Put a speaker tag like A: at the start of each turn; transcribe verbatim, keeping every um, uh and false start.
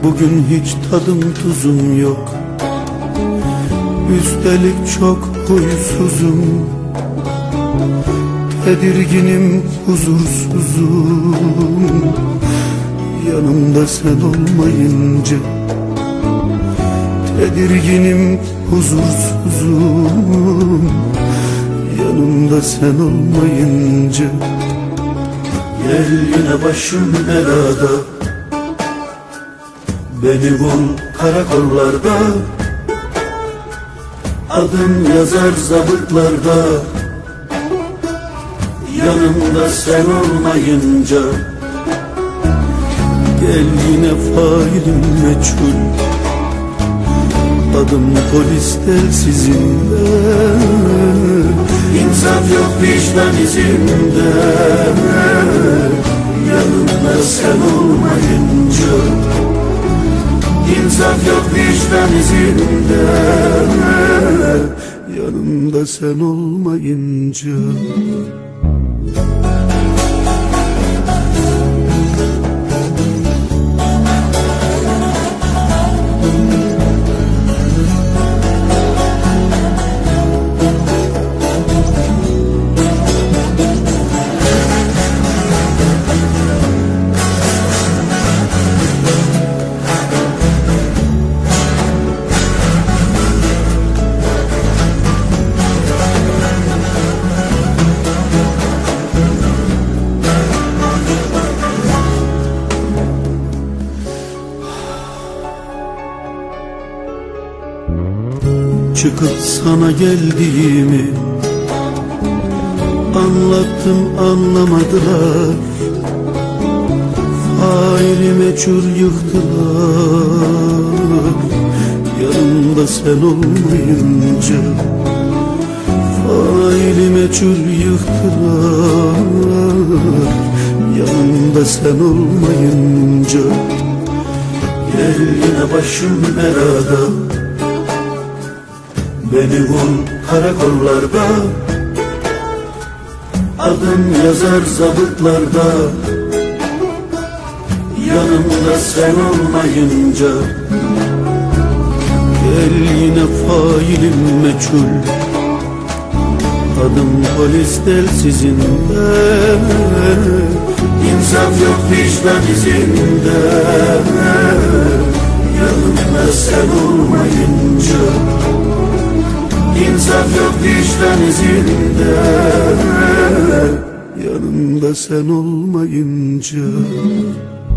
A: Bugün hiç tadım tuzum yok. Üstelik çok huysuzum. Tedirginim, huzursuzum. Yanımda sen olmayınca. Tedirginim, huzursuzum. Yanımda sen olmayınca. Gel yine başım belada, beni vur karakollarda, adım yazar zabıtlarda. Yanımda sen olmayınca. Gel yine failim meçhul, adım polis telsizinde. İnsaf yok vicdan izinde. Yanımda sen olmayınca. İnsaf yok vicdan izinde. Yanımda sen olmayınca. Çıkıp sana geldiğimi anlattım, anlamadılar. Faili meçhul yıktılar. Yanımda sen olmayınca. Faili meçhul yıktılar. Yanımda sen olmayınca. Gel yine başım belada, beni vur karakollarda, adım yazar zabıtlarda. Yanımda sen olmayınca. Gel yine failim meçhul, adım polis telsizinde. İnsaf yok vicdan izinde. Yanımda sen olmayınca. İnsaf yok vicdan izinde. Yanımda sen olmayınca.